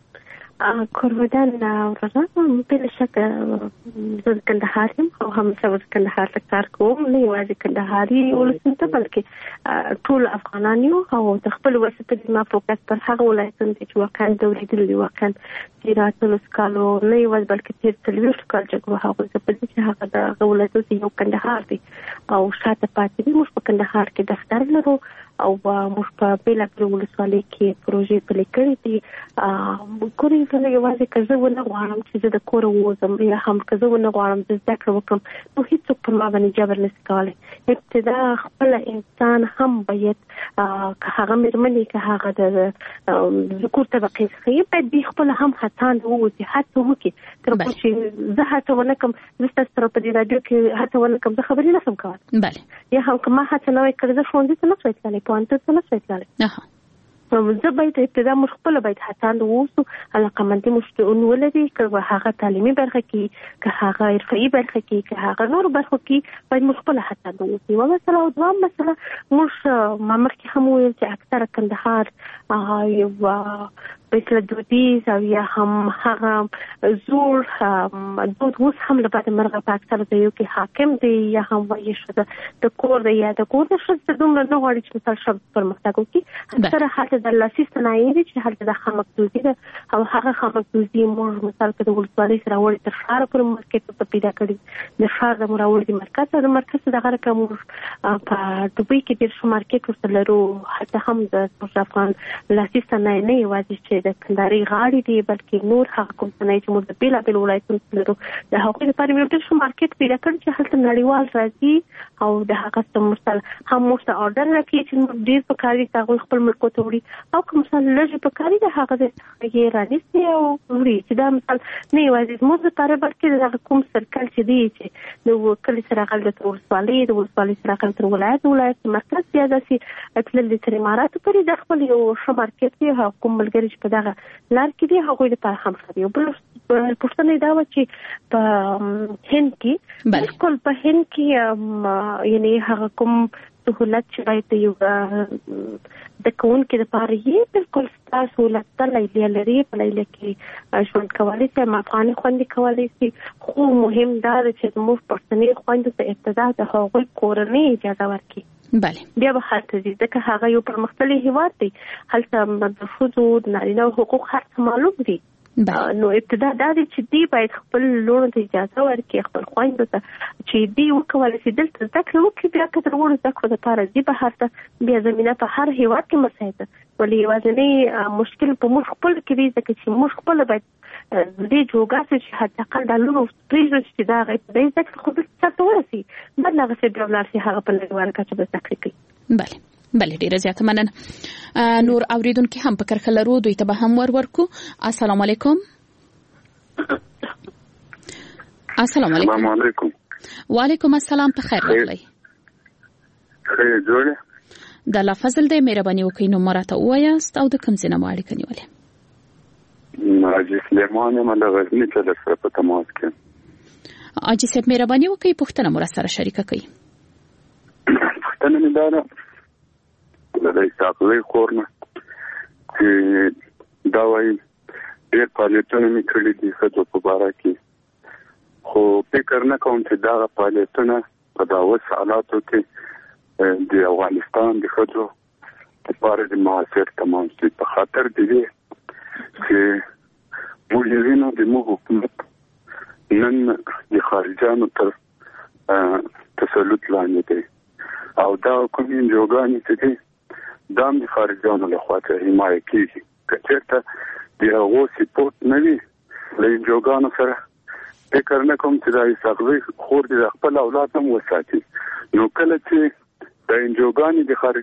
S6: کورودان ورته په شک د کندهار او هم څو کندهار ته کار کوم نه یوازې کندهاري ولسمه ته بلکې ټول افغانانیو او د خپل وسیله ما فوکس پر هغه ولایتونو چې واقعا د ورېدلې واقعا چې راتلو سکالو نه یوازې بلکې تیر تلويش کال جګړه هغه څه په دې چې هغه د ولایتونو یو کندهار دی او شاته پاتې موږ په کندهار کې دفتر لرو او موږ په بیل اپریل ولسوالۍ کې پروژې پلي کړې دي ګورې زه یوازې که زه ونه غواړم چې زه د کور ووځم یا هم که زه ونه غواړم چې زده کړه وکړم نو هیڅوک پر ما باندې جبر نشي کولی ابتدا خپل انسان هم باید که هغه مېرمنې که هغه د ذکور طبقې څخه باید دوی خپل هم هڅاند ووځي هڅه وکړي تر څو چې زه هڅه ونه کړم زه ستاسو سره په دې راډیو کې هڅه ونه کړم زه خبرې نشم کولی یا هم که ما هڅه نه وای کړې زه ښوونځي ته نه شوای تللی پوهنتون ته نه شوای تللی زه باید ابتدا موږ خپل باید هڅاند ووسو علاقمندي مشتون ولري که هغه تعلیمي برخه کې که هغه عرفي برخه کې که هغه نور برخه کې باید موږ خپل هڅاند ووسو او مثلا او دوام مثلا موږ ما مخکې هم ویل چې اکثره کندهار یو په دودیز او یا هم هغه زور دود اوس هم لپاره مرغه په اکثر ځایو کې حاکم دی یا هم وایي شو د کور دی یا د کور د شخص دومره نه غواړي چې مثال شب پرمختګ وکړي سره حتی د لاسي صنایع دي چې حتی د خامک دوزي ده او هغه خامک دوزي موږ مثال کې د ولسوالۍ سره وړي تر ښار پورې مارکیټ ته پیدا کړي د ښار د مراوړي مرکز د مرکز دغه رقم په دوبۍ کې ډېر شو مارکیټ ورته لرو حتی هم د افغان لاسي صنایع نه یوازې چې د کندهاري غاړې دي بلکې نور هغه کوم صنایع چې موږ د بېلابېلو ولایتونو لرو د هغوی لپاره مې ډېر شو مارکیټ پیدا کړ چې هلته نړیوال راځي او د هغه څه مثال هم مرسته اورډر راکړي چې ډېر په کاري هغوی خپل ملکو ته وړي او که مثال لږ په کاري د هغه یې رانیسي او وړي چې دا مثال نه یوازې زموږ لپاره بلکې د هغه کوم سرکل چې دی چې د کلي سره غل د ولسوالۍ د ولسوالۍ سره غل تر ولایت ولایت مرکز بیا داسې تللي تر اماراتو پورې د خپل یو ښه مارکیټ دی هغه کوم ملګري چې په دغه لار کې دي هغوی لپاره هم ښه دي بل پوښتنه دا وه چې په هند کې بالکل په هند کې یعنی هغه کوم سهولت چې باید یو د کوونکو لپاره یې بالکل ستاسو سهولت د لیلې لري په لیلې کې ژوند کولی شي افغاني خوندې کولی شي خو مهم دا ده چې موږ پښتني خوندو ته ابتدا د هغوی کورنۍ اجازه ورکړي
S5: بله
S6: بیا به هلته ځي ځکه هغه یو پرمختللی هیواد دی هلته د ښځو د نارینه حقوق هر څه معلوم دي نو ابتدا دا دی چې دی باید خپل لوڼو ته اجازه ورکړي خپل خویندو ته چې دی وکولی شي دلته زده کړه وکړي بیا که د وړو زده کړو دپاره ځي بهر ته بیا زمینه په هر هیواد کې مساعد ده ولې یوازینی مشکل په موږ خپل کې دی ځکه چې موږ خپله باید دې جوګه سو چې حتی اقل د لونو پریږدو چې دا غي په دې ځکه خو به څه ورسي بل هغه څه ډول لارسي هغه په لګوال کچه به ذکر کوي
S5: بله بله ډیره زیاته مننه نور اوریدونکو هم په کرخه لرو دوی ته به هم ور ورکو السلام علیکم السلام علیکم
S15: السلام علیکم
S5: وعلیکم السلام په خیر راغلی
S15: خیر جوړه
S5: د لفظل د مهرباني وکړئ نو مراته وایاست او د کوم ځای نه مو اړیکه نیولې
S15: حاجی سلیمان یم له غزني څخه سره په تماس کې
S5: حاجی صاحب مهرباني وکړئ پوښتنه مو سره شریکه کړئ
S15: پوښتنه مې دا ده د ایساقلۍ کور نه چې دا وایي ډېر فعالیتونه مې کړي دي ښځو په باره کې خو فکر نه کوم چې دغه فعالیتونه په دا اوس حالاتو کې د افغانستان د ښځو لپاره د معاصر تمام شي په خاطر د دې چې موږ یې وینو د موږ حکومت نن د خارجیانو تر تسلط لاندې دی او دا کومې انجوګانې چې دي دا هم د خارجیانو لخوا څخه حمایه کېږي که چېرته د هغو سپورټ نه وي له انجوګانو سره فکر نه کوم چې دا ایساقلۍ خور د خپل اولاد هم وساتي نو کله چې د انجوګانې د خارج